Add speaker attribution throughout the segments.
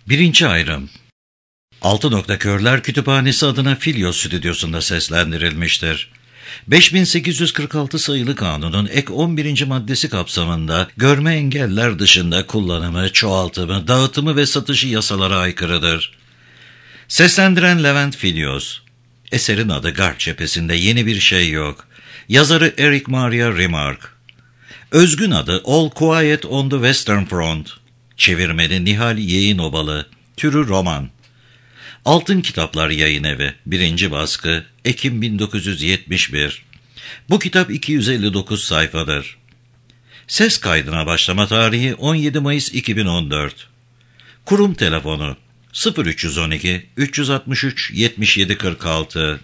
Speaker 1: Birinci ayrım. Altı Nokta Körler Kütüphanesi adına Filyos Stüdyosu'nda seslendirilmiştir. 5846 sayılı kanunun ek 11. maddesi kapsamında görme engeller dışında kullanımı, çoğaltımı, dağıtımı ve satışı yasalara aykırıdır. Seslendiren Levent Filyos. Eserin adı Garp Cephesi'nde yeni bir şey yok. Yazarı Eric Maria Remarque. Özgün adı All Quiet on the Western Front. Çevirmeni Nihal Yayınobalı. Türü roman. Altın Kitaplar Yayınevi. 1. baskı. Ekim 1971. Bu kitap 259 sayfadır. Ses kaydına başlama tarihi 17 Mayıs 2014. Kurum telefonu 0312 363 7746.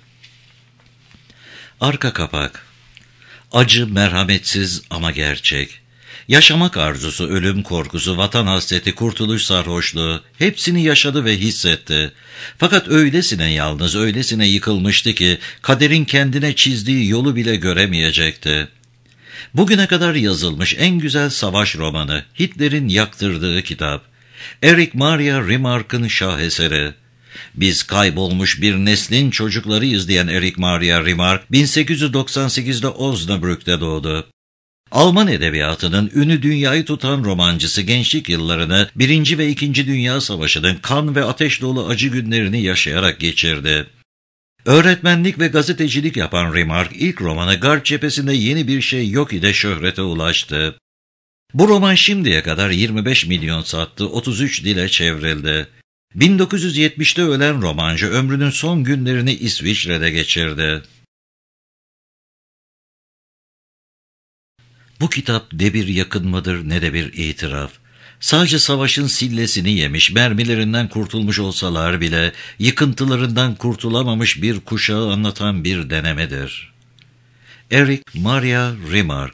Speaker 1: Arka kapak. Acı, merhametsiz ama gerçek. Yaşamak arzusu, ölüm korkusu, vatan hasreti, kurtuluş sarhoşluğu hepsini yaşadı ve hissetti. Fakat öylesine yalnız, öylesine yıkılmıştı ki kaderin kendine çizdiği yolu bile göremeyecekti. Bugüne kadar yazılmış en güzel savaş romanı, Hitler'in yaktırdığı kitap. Eric Maria Remarque'ın şaheseri. Biz kaybolmuş bir neslin çocuklarıyız diyen Eric Maria Remarque 1898'de Osnabrück'te doğdu. Alman edebiyatının ünü dünyayı tutan romancısı gençlik yıllarını 1. ve 2. Dünya Savaşı'nın kan ve ateş dolu acı günlerini yaşayarak geçirdi. Öğretmenlik ve gazetecilik yapan Remarque ilk romanı Garp Cephesi'nde yeni bir şey yok ile şöhrete ulaştı. Bu roman şimdiye kadar 25 milyon sattı, 33 dile çevrildi. 1970'te ölen romancı ömrünün son günlerini İsviçre'de geçirdi. Bu kitap ne bir yakınmadır ne de bir itiraf. Sadece savaşın sillesini yemiş, mermilerinden kurtulmuş olsalar bile yıkıntılarından kurtulamamış bir kuşağı anlatan bir denemedir. Eric Maria Remarque.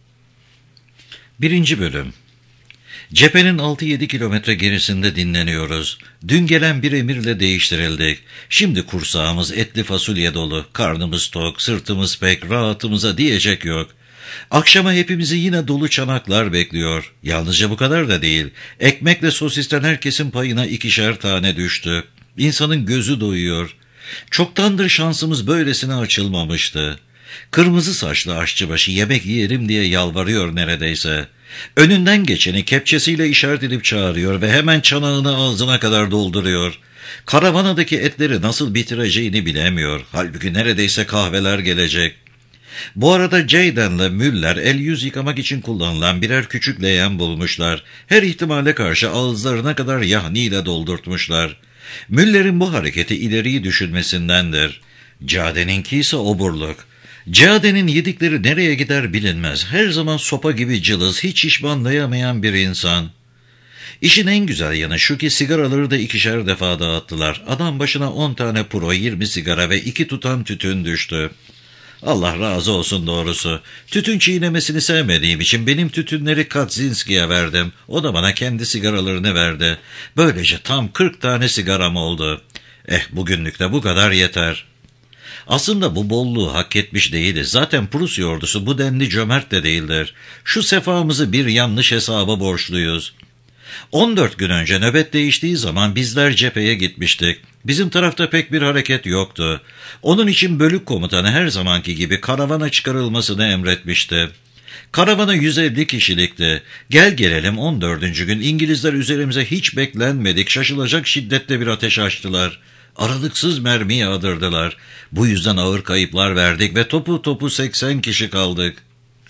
Speaker 1: 1. bölüm. Cephenin 6-7 kilometre gerisinde dinleniyoruz. Dün gelen bir emirle değiştirildik. Şimdi kursağımız etli fasulye dolu, karnımız tok, sırtımız pek, rahatımıza diyecek yok. Akşama hepimizi yine dolu çanaklar bekliyor. Yalnızca bu kadar da değil. Ekmekle sosisten herkesin payına 2'şer tane düştü. İnsanın gözü doyuyor. Çoktandır şansımız böylesine açılmamıştı. Kırmızı saçlı aşçıbaşı yemek yiyelim diye yalvarıyor neredeyse. Önünden geçeni kepçesiyle işaret edip çağırıyor ve hemen çanağını ağzına kadar dolduruyor. Karavanadaki etleri nasıl bitireceğini bilemiyor. Halbuki neredeyse kahveler gelecek. Bu arada Jayden'le Müller el yüz yıkamak için kullanılan birer küçük leğen bulmuşlar. Her ihtimale karşı ağızlarına kadar yahniyle doldurtmuşlar. Müller'in bu hareketi ileriyi düşünmesindendir. Cade'ninki ise oburluk. Cade'nin yedikleri nereye gider bilinmez. Her zaman sopa gibi cılız, hiç şişmanlayamayan bir insan. İşin en güzel yanı şu ki sigaraları da 2'şer defa dağıttılar. Adam başına 10 tane puro, 20 sigara ve 2 tutam tütün düştü. Allah razı olsun doğrusu. Tütün çiğnemesini sevmediğim için benim tütünleri Kaczynski'ye verdim. O da bana kendi sigaralarını verdi. Böylece tam 40 tane sigaram oldu. Bugünlük de bu kadar yeter. Aslında bu bolluğu hak etmiş değiliz. Zaten Prusya ordusu bu denli cömert de değildir. Şu sefamızı bir yanlış hesaba borçluyuz. 14 gün önce nöbet değiştiği zaman bizler cepheye gitmiştik. Bizim tarafta pek bir hareket yoktu. Onun için bölük komutanı her zamanki gibi karavana çıkarılmasını emretmişti. Karavana 150 kişilikti. Gel gelelim 14. gün İngilizler üzerimize hiç beklenmedik, şaşılacak şiddette bir ateş açtılar. Aralıksız mermi yağdırdılar. Bu yüzden ağır kayıplar verdik ve topu 80 kişi kaldık.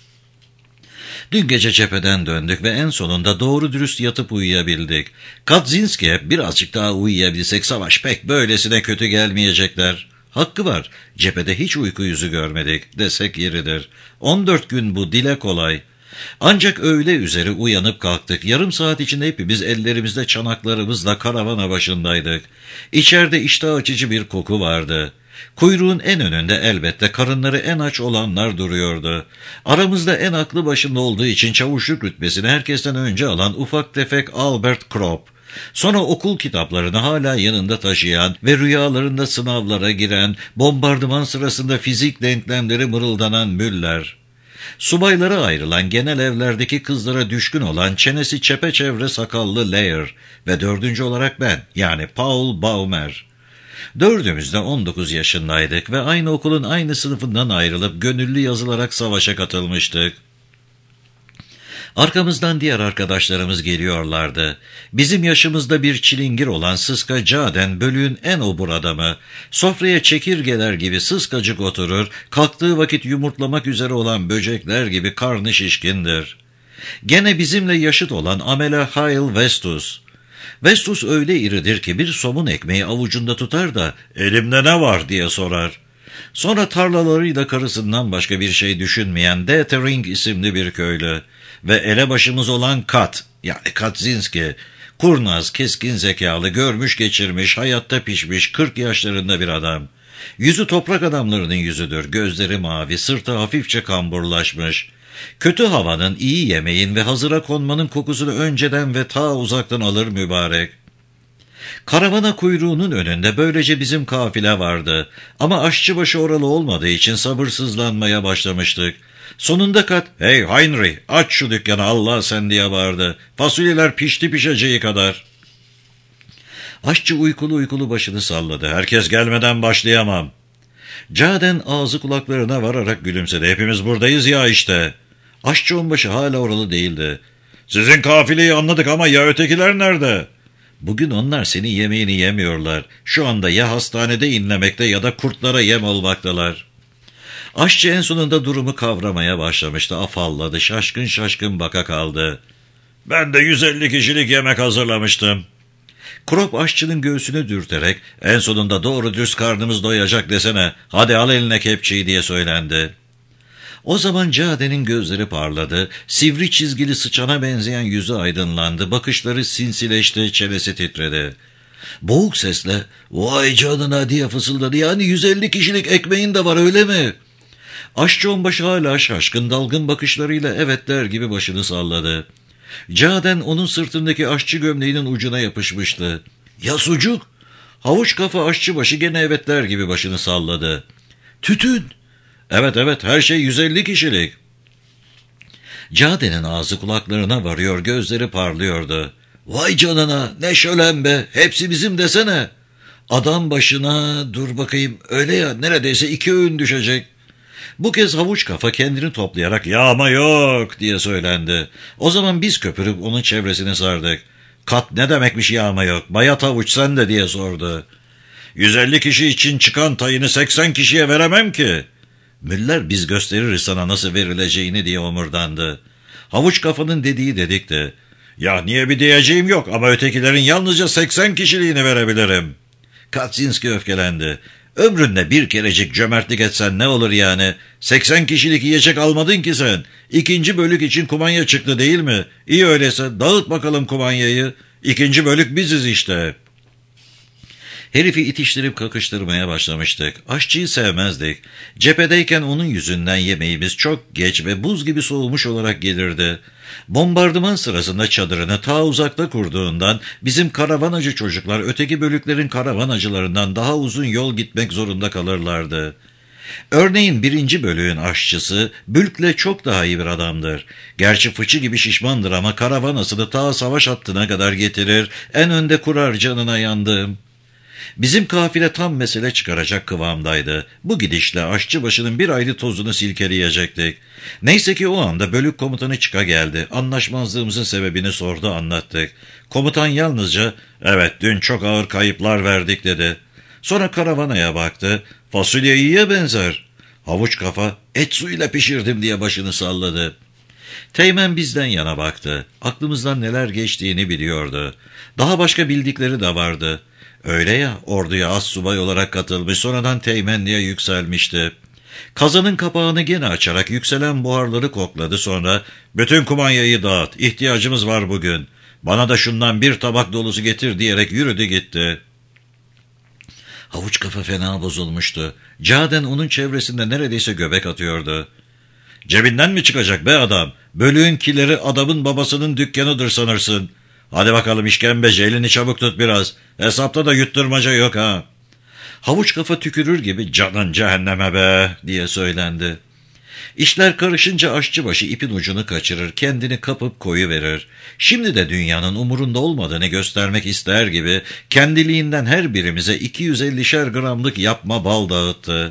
Speaker 1: Dün gece cepheden döndük ve en sonunda doğru dürüst yatıp uyuyabildik. Kaczynski'ye birazcık daha uyuyabilsek savaş pek böylesine kötü gelmeyecekler. Hakkı var, cephede hiç uyku yüzü görmedik desek yeridir. 14 gün bu, dile kolay. Ancak öğle üzeri uyanıp kalktık. Yarım saat içinde hepimiz ellerimizde çanaklarımızla karavana başındaydık. İçeride iştah açıcı bir koku vardı. Kuyruğun en önünde elbette karınları en aç olanlar duruyordu. Aramızda en aklı başında olduğu için çavuşluk rütbesini herkesten önce alan ufak tefek Albert Kropp. Sonra okul kitaplarını hala yanında taşıyan ve rüyalarında sınavlara giren, bombardıman sırasında fizik denklemleri mırıldanan Müller. Subaylara ayrılan genel evlerdeki kızlara düşkün olan çenesi çepeçevre sakallı Lair ve dördüncü olarak ben, yani Paul Baumer. Dördümüz de 19 yaşındaydık ve aynı okulun aynı sınıfından ayrılıp gönüllü yazılarak savaşa katılmıştık. Arkamızdan diğer arkadaşlarımız geliyorlardı. Bizim yaşımızda bir çilingir olan Sıska Caden bölüğün en obur adamı. Sofraya çekirgeler gibi sıskacık oturur, kalktığı vakit yumurtlamak üzere olan böcekler gibi karnı şişkindir. Gene bizimle yaşıt olan Amela Hyle Vestus. Vestus öyle iridir ki bir somun ekmeği avucunda tutar da elimde ne var diye sorar. Sonra tarlalarıyla karısından başka bir şey düşünmeyen Detering isimli bir köylü ve elebaşımız olan Kat, yani Katzinski, kurnaz, keskin zekalı, görmüş geçirmiş, hayatta pişmiş 40 yaşlarında bir adam. Yüzü toprak adamlarının yüzüdür, gözleri mavi, sırtı hafifçe kamburlaşmış. Kötü havanın, iyi yemeğin ve hazıra konmanın kokusunu önceden ve ta uzaktan alır mübarek. Karavana kuyruğunun önünde böylece bizim kafile vardı. Ama aşçıbaşı oralı olmadığı için sabırsızlanmaya başlamıştık. Sonunda Kat, "Hey Heinrich, aç şu dükkanı Allah sen" diye bağırdı. "Fasulyeler pişti pişeceği kadar." Aşçı uykulu uykulu başını salladı. "Herkes gelmeden başlayamam." Caden ağzı kulaklarına vararak gülümsedi. "Hepimiz buradayız ya işte." Aşçı onbaşı hala oralı değildi. "Sizin kafileyi anladık ama ya ötekiler nerede?" "Bugün onlar senin yemeğini yemiyorlar. Şu anda ya hastanede inlemekte ya da kurtlara yem olmaktalar." Aşçı en sonunda durumu kavramaya başlamıştı. Afalladı, şaşkın şaşkın baka kaldı. "Ben de 150 kişilik yemek hazırlamıştım." Krop aşçının göğsünü dürterek "En sonunda doğru düz karnımız doyacak desene, hadi al eline kepçeyi" diye söylendi. O zaman Caden'in gözleri parladı, sivri çizgili sıçana benzeyen yüzü aydınlandı, bakışları sinsileşti, çenesi titredi. Boğuk sesle "Vay canına" diye fısıldadı. "Yani 150 kişilik ekmeğin de var öyle mi?" Aşçı onbaşı hala şaşkın, dalgın bakışlarıyla evet der gibi başını salladı. Caden onun sırtındaki aşçı gömleğinin ucuna yapışmıştı. "Ya sucuk?" Havuç kafa aşçıbaşı gene evet der gibi başını salladı. "Tütün?" Evet, her şey 150 kişilik." Caden'in ağzı kulaklarına varıyor, gözleri parlıyordu. "Vay canına, ne şölen be, hepsi bizim desene." "Adam başına, dur bakayım, öyle ya, neredeyse 2 öğün düşecek." Bu kez havuç kafa kendini toplayarak "Yağma yok" diye söylendi. O zaman biz köpürüp onun çevresine sardık. "Kat ne demekmiş yağma yok, bayat havuç sen de" diye sordu. "150 kişi için çıkan tayını 80 kişiye veremem ki." "Müller biz gösteririz sana nasıl verileceğini" diye omurdandı. Havuç kafanın dediği dedikti. "Ya niye bir diyeceğim yok ama ötekilerin yalnızca 80 kişiliğini verebilirim." Katzinski öfkelendi. "Ömründe bir kerecik cömertlik etsen ne olur yani? 80 kişilik yiyecek almadın ki sen. 2. bölük için kumanya çıktı değil mi? İyi öyleyse dağıt bakalım kumanyayı. 2. bölük biziz işte." Herifi itiştirip kakıştırmaya başlamıştık. Aşçıyı sevmezdik. Cephedeyken onun yüzünden yemeğimiz çok geç ve buz gibi soğumuş olarak gelirdi. Bombardıman sırasında çadırını ta uzakta kurduğundan bizim karavanacı çocuklar öteki bölüklerin karavanacılarından daha uzun yol gitmek zorunda kalırlardı. Örneğin 1. bölüğün aşçısı Bülk'le çok daha iyi bir adamdır. Gerçi fıçı gibi şişmandır ama karavanasını ta savaş hattına kadar getirir, en önde kurar canına yandığım. Bizim kafile tam mesele çıkaracak kıvamdaydı. Bu gidişle aşçıbaşının bir aylı tozunu silkeleyecektik. Neyse ki o anda bölük komutanı çıka geldi. Anlaşmazlığımızın sebebini sordu, anlattık. Komutan yalnızca "Evet, dün çok ağır kayıplar verdik" dedi. Sonra karavanaya baktı. "Fasulye iyiye benzer." Havuç kafa "Et suyuyla pişirdim" diye başını salladı. Teğmen bizden yana baktı. Aklımızdan neler geçtiğini biliyordu. Daha başka bildikleri de vardı. Öyle ya, orduya astsubay olarak katılmış, sonradan teğmenliğe yükselmişti. Kazanın kapağını gene açarak yükselen buharları kokladı, sonra "Bütün kumanyayı dağıt, ihtiyacımız var bugün. Bana da şundan bir tabak dolusu getir" diyerek yürüdü gitti. Havuç kafa fena bozulmuştu. Caden onun çevresinde neredeyse göbek atıyordu. "Cebinden mi çıkacak be adam? Bölüğün kileri adamın babasının dükkanıdır sanırsın. Hadi bakalım işkembeci, elini çabuk tut biraz. Hesapta da yutturmaca yok ha." Havuç kafa tükürür gibi "Canın cehenneme be" diye söylendi. İşler karışınca aşçıbaşı ipin ucunu kaçırır, kendini kapıp koyuverir. Şimdi de dünyanın umurunda olmadığını göstermek ister gibi kendiliğinden her birimize 250'şer gramlık yapma bal dağıttı.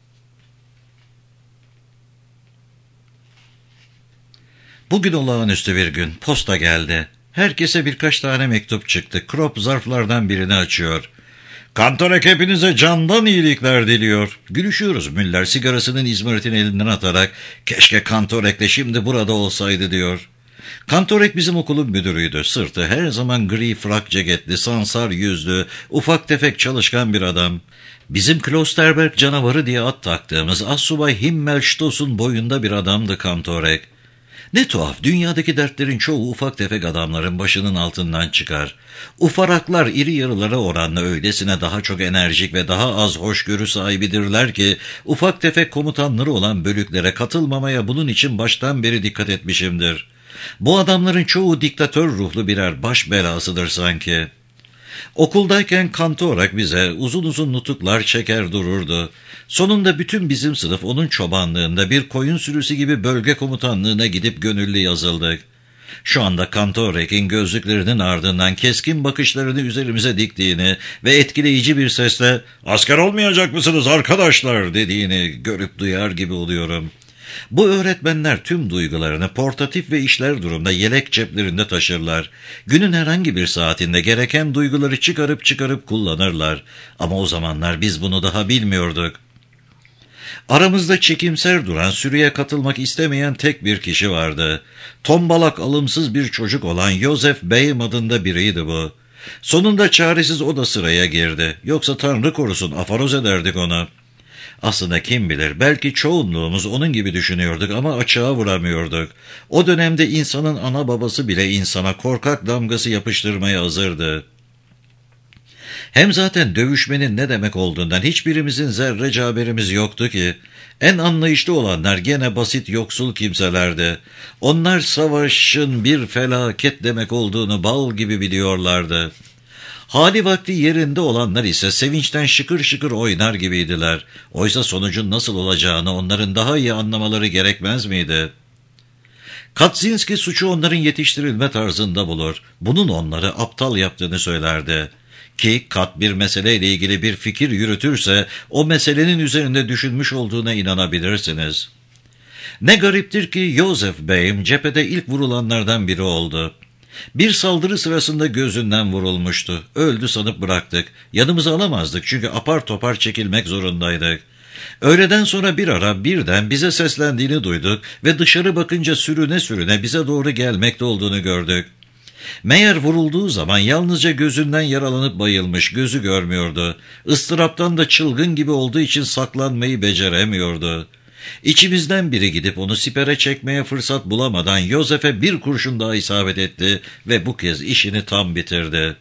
Speaker 1: Bugün olağanüstü bir gün. Posta geldi. Herkese birkaç tane mektup çıktı. Krop zarflardan birini açıyor. Kantorek hepinize candan iyilikler diliyor. Gülüşüyoruz. Müller sigarasının izmaritini elinden atarak keşke Kantorek de şimdi burada olsaydı diyor. Kantorek bizim okulun müdürüydü. Sırtı her zaman gri frak ceketli, sansar yüzlü, ufak tefek çalışkan bir adam. Bizim Klosterberg canavarı diye ad taktığımız Assubay Himmelstoß'un boyunda bir adamdı Kantorek. Ne tuhaf, dünyadaki dertlerin çoğu ufak tefek adamların başının altından çıkar. Ufaraklar iri yarılara oranla öylesine daha çok enerjik ve daha az hoşgörü sahibidirler ki, ufak tefek komutanları olan bölüklere katılmamaya bunun için baştan beri dikkat etmişimdir. Bu adamların çoğu diktatör ruhlu birer baş belasıdır sanki. Okuldayken Kantorek bize uzun uzun nutuklar çeker dururdu. Sonunda bütün bizim sınıf onun çobanlığında bir koyun sürüsü gibi bölge komutanlığına gidip gönüllü yazıldık. Şu anda Kantorek'in gözlüklerinin ardından keskin bakışlarını üzerimize diktiğini ve etkileyici bir sesle "Asker olmayacak mısınız arkadaşlar?" dediğini görüp duyar gibi oluyorum. Bu öğretmenler tüm duygularını portatif ve işler durumda yelek ceplerinde taşırlar. Günün herhangi bir saatinde gereken duyguları çıkarıp kullanırlar. Ama o zamanlar biz bunu daha bilmiyorduk. Aramızda çekimser duran, sürüye katılmak istemeyen tek bir kişi vardı. Tombalak alımsız bir çocuk olan Joseph Bey'im adında biriydi bu. Sonunda çaresiz o da sıraya girdi. Yoksa Tanrı korusun afaroz ederdik onu. Aslında kim bilir, belki çoğunluğumuz onun gibi düşünüyorduk ama açığa vuramıyorduk. O dönemde insanın ana babası bile insana korkak damgası yapıştırmaya hazırdı. Hem zaten dövüşmenin ne demek olduğundan hiçbirimizin zerrece haberimiz yoktu ki. En anlayışlı olanlar gene basit yoksul kimselerdi. Onlar savaşın bir felaket demek olduğunu bal gibi biliyorlardı. Hali vakti yerinde olanlar ise sevinçten şıkır şıkır oynar gibiydiler. Oysa sonucun nasıl olacağını onların daha iyi anlamaları gerekmez miydi? Kaczynski suçu onların yetiştirilme tarzında bulur. Bunun onları aptal yaptığını söylerdi. Ki Kat bir meseleyle ilgili bir fikir yürütürse o meselenin üzerinde düşünmüş olduğuna inanabilirsiniz. Ne gariptir ki Joseph Bey'im cephede ilk vurulanlardan biri oldu. Bir saldırı sırasında gözünden vurulmuştu. Öldü sanıp bıraktık. Yanımıza alamazdık çünkü apar topar çekilmek zorundaydık. Öğleden sonra bir ara birden bize seslendiğini duyduk ve dışarı bakınca sürüne sürüne bize doğru gelmekte olduğunu gördük. Meğer vurulduğu zaman yalnızca gözünden yaralanıp bayılmış, gözü görmüyordu. Istıraptan da çılgın gibi olduğu için saklanmayı beceremiyordu. İçimizden biri gidip onu sipere çekmeye fırsat bulamadan Joseph'e bir kurşun daha isabet etti ve bu kez işini tam bitirdi.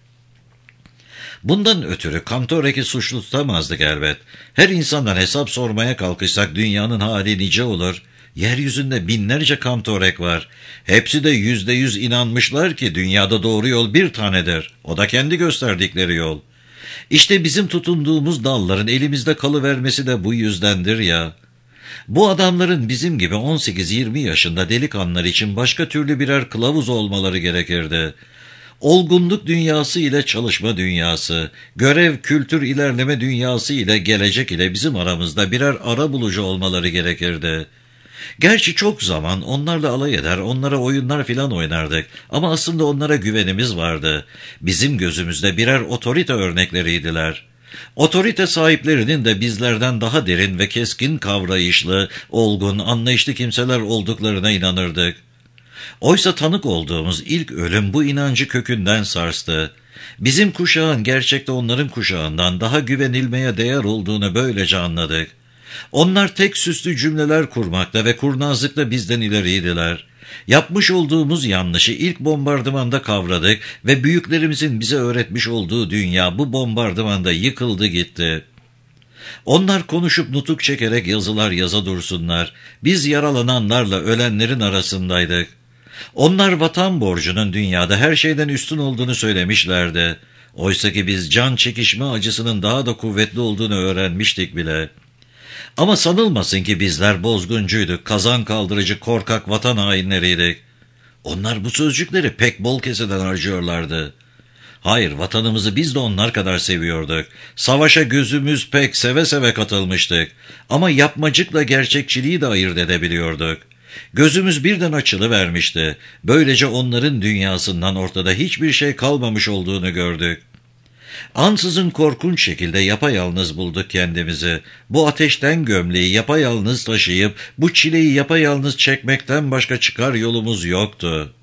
Speaker 1: Bundan ötürü Kantorek'i suçlu tutamazdık elbet. Her insandan hesap sormaya kalkışsak dünyanın hali nice olur. Yeryüzünde binlerce Kantorek var. Hepsi de %100 inanmışlar ki dünyada doğru yol bir tanedir. O da kendi gösterdikleri yol. İşte bizim tutunduğumuz dalların elimizde kalıvermesi de bu yüzdendir ya. Bu adamların bizim gibi 18-20 yaşında delikanlılar için başka türlü birer kılavuz olmaları gerekirdi. Olgunluk dünyası ile çalışma dünyası, görev, kültür, ilerleme dünyası ile gelecek ile bizim aramızda birer arabulucu olmaları gerekirdi. Gerçi çok zaman onlarla alay eder, onlara oyunlar filan oynardık ama aslında onlara güvenimiz vardı. Bizim gözümüzde birer otorite örnekleriydiler. Otorite sahiplerinin de bizlerden daha derin ve keskin kavrayışlı, olgun, anlayışlı kimseler olduklarına inanırdık. Oysa tanık olduğumuz ilk ölüm bu inancı kökünden sarstı. Bizim kuşağın gerçekte onların kuşağından daha güvenilmeye değer olduğunu böylece anladık. Onlar tek süslü cümleler kurmakta ve kurnazlıkla bizden ileriydiler. Yapmış olduğumuz yanlışı ilk bombardımanda kavradık ve büyüklerimizin bize öğretmiş olduğu dünya bu bombardımanda yıkıldı gitti. Onlar konuşup nutuk çekerek yazılar yaza dursunlar. Biz yaralananlarla ölenlerin arasındaydık. Onlar vatan borcunun dünyada her şeyden üstün olduğunu söylemişlerdi. Oysa ki biz can çekişme acısının daha da kuvvetli olduğunu öğrenmiştik bile. Ama sanılmasın ki bizler bozguncuyduk, kazan kaldırıcı korkak vatan hainleriydik. Onlar bu sözcükleri pek bol keseden harcıyorlardı. Hayır, vatanımızı biz de onlar kadar seviyorduk. Savaşa gözümüz pek seve seve katılmıştık. Ama yapmacıkla gerçekçiliği de ayırt edebiliyorduk. Gözümüz birden açılıvermişti. Böylece onların dünyasından ortada hiçbir şey kalmamış olduğunu gördük. Ansızın korkunç şekilde yapayalnız bulduk kendimizi. Bu ateşten gömleği yapayalnız taşıyıp bu çileyi yapayalnız çekmekten başka çıkar yolumuz yoktu.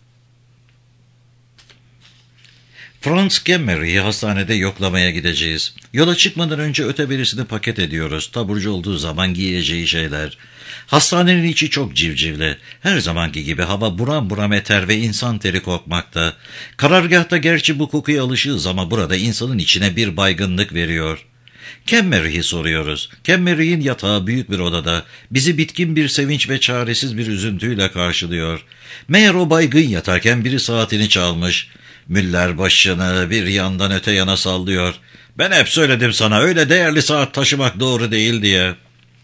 Speaker 1: Franz Kemmery'i hastanede yoklamaya gideceğiz. Yola çıkmadan önce öteberisini paket ediyoruz. Taburcu olduğu zaman giyeceği şeyler. Hastanenin içi çok civcivli. Her zamanki gibi hava buram buram eter ve insan teri kokmakta. Karargâhta gerçi bu kokuya alışığız ama burada insanın içine bir baygınlık veriyor. Kemmery'i soruyoruz. Kemmery'in yatağı büyük bir odada. Bizi bitkin bir sevinç ve çaresiz bir üzüntüyle karşılıyor. Meğer o baygın yatarken biri saatini çalmış. Müller başını bir yandan öte yana sallıyor. Ben hep söyledim sana, öyle değerli saat taşımak doğru değil diye.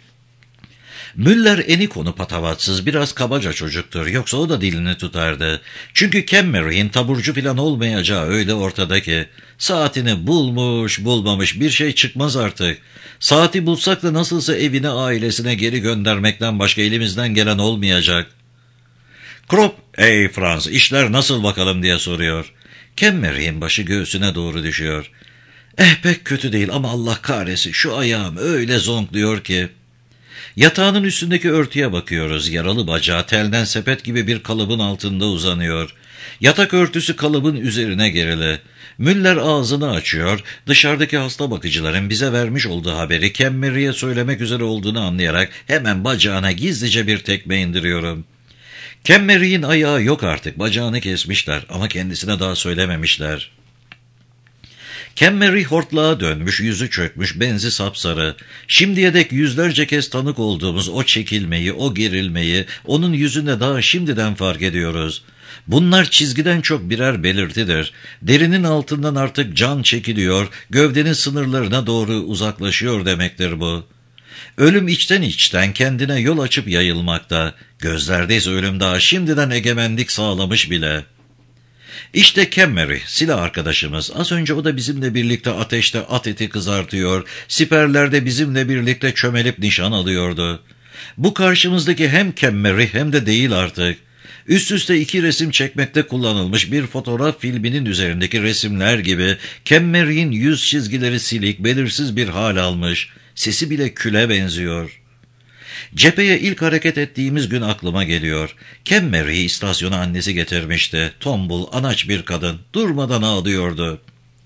Speaker 1: Müller eni konu patavatsız, biraz kabaca çocuktur. Yoksa o da dilini tutardı. Çünkü Kemmery'in taburcu filan olmayacağı öyle ortada ki. Saatini bulmuş bulmamış bir şey çıkmaz artık. Saati bulsak da nasılsa evine ailesine geri göndermekten başka elimizden gelen olmayacak. Krop, ey Franz, işler nasıl bakalım diye soruyor. Kemmery'in başı göğsüne doğru düşüyor. Pek kötü değil ama Allah kahretsin şu ayağım öyle zonkluyor ki. Yatağının üstündeki örtüye bakıyoruz. Yaralı bacağı telden sepet gibi bir kalıbın altında uzanıyor. Yatak örtüsü kalıbın üzerine gerili. Müller ağzını açıyor. Dışarıdaki hasta bakıcıların bize vermiş olduğu haberi Kemmery'e söylemek üzere olduğunu anlayarak hemen bacağına gizlice bir tekme indiriyorum. Kemmery'in ayağı yok artık. Bacağını kesmişler ama kendisine daha söylememişler. Kemmery hortlağa dönmüş, yüzü çökmüş, benzi sapsarı. Şimdiye dek yüzlerce kez tanık olduğumuz o çekilmeyi, o gerilmeyi onun yüzünde daha şimdiden fark ediyoruz. Bunlar çizgiden çok birer belirtidir. Derinin altından artık can çekiliyor, gövdenin sınırlarına doğru uzaklaşıyor demektir bu. Ölüm içten içten kendine yol açıp yayılmakta. Gözlerdeyiz ölüm daha şimdiden egemenlik sağlamış bile. İşte Kemmery, silah arkadaşımız. Az önce o da bizimle birlikte ateşte at eti kızartıyor, siperlerde bizimle birlikte çömelip nişan alıyordu. Bu karşımızdaki hem Kemmery hem de değil artık. Üst üste 2 resim çekmekte kullanılmış bir fotoğraf filminin üzerindeki resimler gibi Kemmery'in yüz çizgileri silik, belirsiz bir hal almış. Sesi bile küle benziyor. Cepheye ilk hareket ettiğimiz gün aklıma geliyor. Kemmery'i istasyona annesi getirmişti. Tombul, anaç bir kadın. Durmadan ağlıyordu.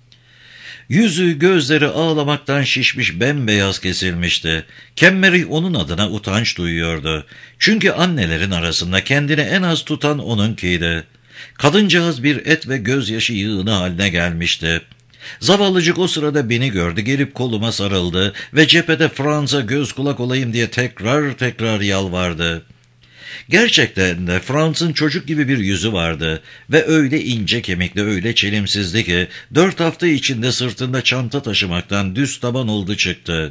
Speaker 1: Yüzü, gözleri ağlamaktan şişmiş, bembeyaz kesilmişti. Kemmery onun adına utanç duyuyordu. Çünkü annelerin arasında kendini en az tutan onunkiydi. Kadıncağız bir et ve gözyaşı yığını haline gelmişti. Zavallıcık o sırada beni gördü, gelip koluma sarıldı ve cephede Franz'a göz kulak olayım diye tekrar tekrar yalvardı. Gerçekten de Franz'ın çocuk gibi bir yüzü vardı ve öyle ince kemikli, öyle çelimsizdi ki 4 hafta içinde sırtında çanta taşımaktan düz taban oldu çıktı.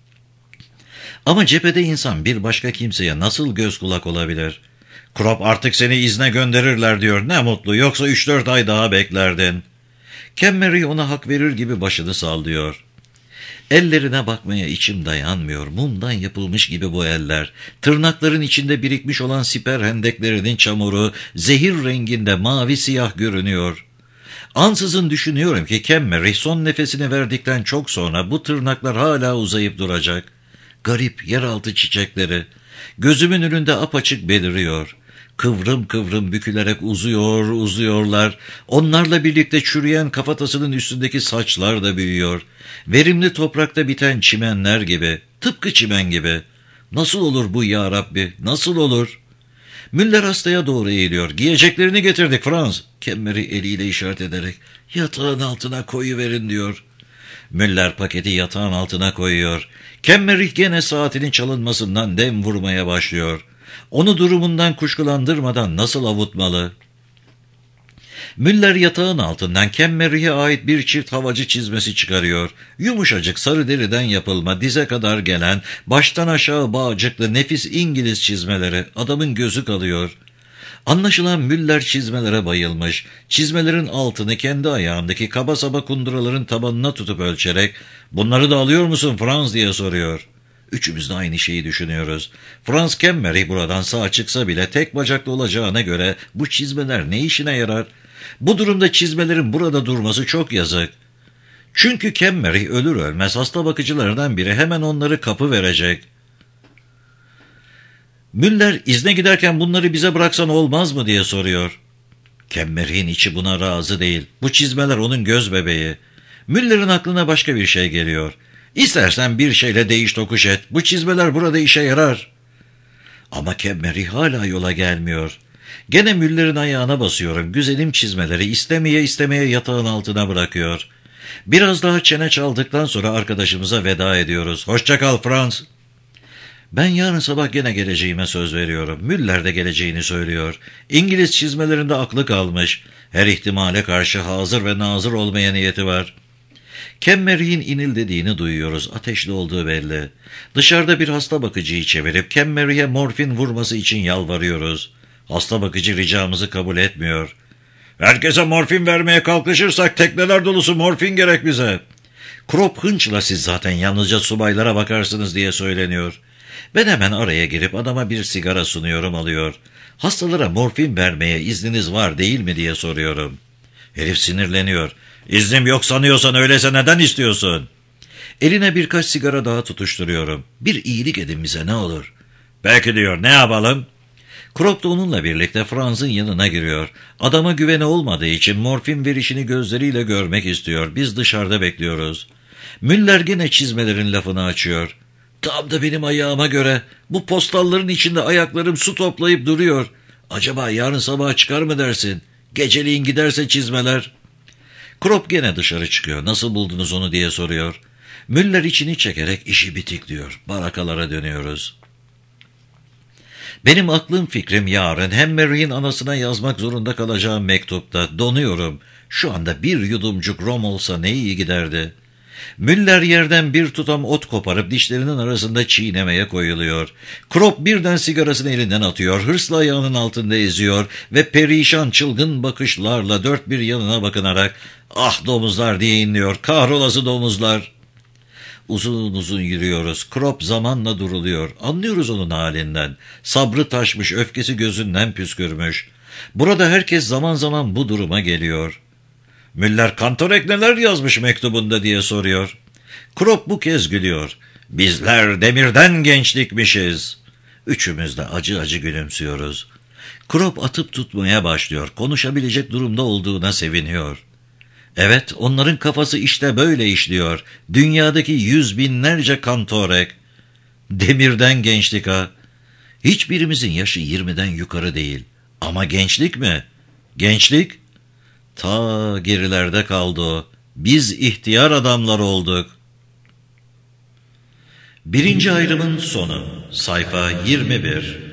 Speaker 1: Ama cephede insan bir başka kimseye nasıl göz kulak olabilir? Krop artık seni izne gönderirler diyor, ne mutlu, yoksa 3-4 ay daha beklerdin. Kemmery ona hak verir gibi başını sallıyor. Ellerine bakmaya içim dayanmıyor. Mumdan yapılmış gibi bu eller. Tırnakların içinde birikmiş olan siper hendeklerinin çamuru zehir renginde mavi siyah görünüyor. Ansızın düşünüyorum ki Kemmery son nefesini verdikten çok sonra bu tırnaklar hala uzayıp duracak. Garip yeraltı çiçekleri. Gözümün önünde apaçık beliriyor. Kıvrım kıvrım bükülerek uzuyorlar. Onlarla birlikte çürüyen kafatasının üstündeki saçlar da büyüyor. Verimli toprakta biten çimenler gibi, tıpkı çimen gibi. Nasıl olur bu ya Rabbi, nasıl olur? Müller hastaya doğru eğiliyor. Giyeceklerini getirdik Franz. Kemmery eliyle işaret ederek yatağın altına koyuverin diyor. Müller paketi yatağın altına koyuyor. Kemmery gene saatinin çalınmasından dem vurmaya başlıyor. Onu durumundan kuşkulandırmadan nasıl avutmalı? Müller yatağın altından Kemmer'e ait bir çift havacı çizmesi çıkarıyor. Yumuşacık sarı deriden yapılma, dize kadar gelen, baştan aşağı bağcıklı nefis İngiliz çizmeleri. Adamın gözü kalıyor. Anlaşılan Müller çizmelere bayılmış. Çizmelerin altını kendi ayağındaki kaba saba kunduraların tabanına tutup ölçerek "Bunları da alıyor musun Franz?" diye soruyor. Üçümüz de aynı şeyi düşünüyoruz. Franz Kemmer'i buradan sağ çıksa bile tek bacaklı olacağına göre bu çizmeler ne işine yarar? Bu durumda çizmelerin burada durması çok yazık. Çünkü Kemmer'i ölür ölmez hasta bakıcılardan biri hemen onları kapı verecek. Müller izne giderken bunları bize bıraksan olmaz mı diye soruyor. Kemmer'in içi buna razı değil. Bu çizmeler onun göz bebeği. Müller'in aklına başka bir şey geliyor. İstersen bir şeyle değiş tokuş et. Bu çizmeler burada işe yarar. Ama Kemmer'i hala yola gelmiyor. Gene Müller'in ayağına basıyorum. Güzelim çizmeleri istemeye istemeye yatağın altına bırakıyor. Biraz daha çene çaldıktan sonra arkadaşımıza veda ediyoruz. Hoşça kal Franz. Ben yarın sabah gene geleceğime söz veriyorum. Müller de geleceğini söylüyor. İngiliz çizmelerinde aklı kalmış. Her ihtimale karşı hazır ve nazır olmaya niyeti var. Kemmer'in inil dediğini duyuyoruz. Ateşli olduğu belli. Dışarıda bir hasta bakıcıyı çevirip Kemmer'e morfin vurması için yalvarıyoruz. Hasta bakıcı ricamızı kabul etmiyor. "Herkese morfin vermeye kalkışırsak tekneler dolusu morfin gerek bize. Krop hınçla siz zaten yalnızca subaylara bakarsınız" diye söyleniyor. Ben hemen araya girip adama bir sigara sunuyorum, alıyor. "Hastalara morfin vermeye izniniz var değil mi?" diye soruyorum. Herif sinirleniyor. "İznim yok sanıyorsan öyleyse neden istiyorsun?" Eline birkaç sigara daha tutuşturuyorum. "Bir iyilik edin bize ne olur." "Peki" diyor, "ne yapalım?" Krop da onunla birlikte Franz'ın yanına giriyor. Adama güveni olmadığı için morfin verişini gözleriyle görmek istiyor. Biz dışarıda bekliyoruz. Müller gene çizmelerin lafını açıyor. "Tam da benim ayağıma göre. Bu postalların içinde ayaklarım su toplayıp duruyor. Acaba yarın sabah çıkar mı dersin? Geceliğin giderse çizmeler." Krop gene dışarı çıkıyor. "Nasıl buldunuz onu?" diye soruyor. Müller içini çekerek "İşi bitik" diyor. Barakalara dönüyoruz. Benim aklım fikrim yarın Hemmer'in anasına yazmak zorunda kalacağım mektupta. Donuyorum. Şu anda bir yudumcuk rom olsa ne iyi giderdi. Müller yerden bir tutam ot koparıp dişlerinin arasında çiğnemeye koyuluyor. Krop birden sigarasını elinden atıyor, hırsla ayağının altında eziyor ve perişan çılgın bakışlarla dört bir yanına bakınarak "Ah domuzlar" diye inliyor. "Kahrolası domuzlar." Uzun uzun yürüyoruz. Krop zamanla duruluyor. Anlıyoruz onun halinden. Sabrı taşmış, öfkesi gözünden püskürmüş. Burada herkes zaman zaman bu duruma geliyor. "Müller Kantorek neler yazmış mektubunda?" diye soruyor. Krop bu kez gülüyor. "Bizler demirden gençlikmişiz." Üçümüz de acı acı gülümsüyoruz. Krop atıp tutmaya başlıyor. Konuşabilecek durumda olduğuna seviniyor. Evet, onların kafası işte böyle işliyor. Dünyadaki yüz binlerce Kantorek. Demirden gençlik ha. Hiçbirimizin yaşı 20'den yukarı değil. Ama gençlik mi? Gençlik? Ta gerilerde kaldı o. Biz ihtiyar adamlar olduk. 1. ayrımın sonu. Sayfa 21.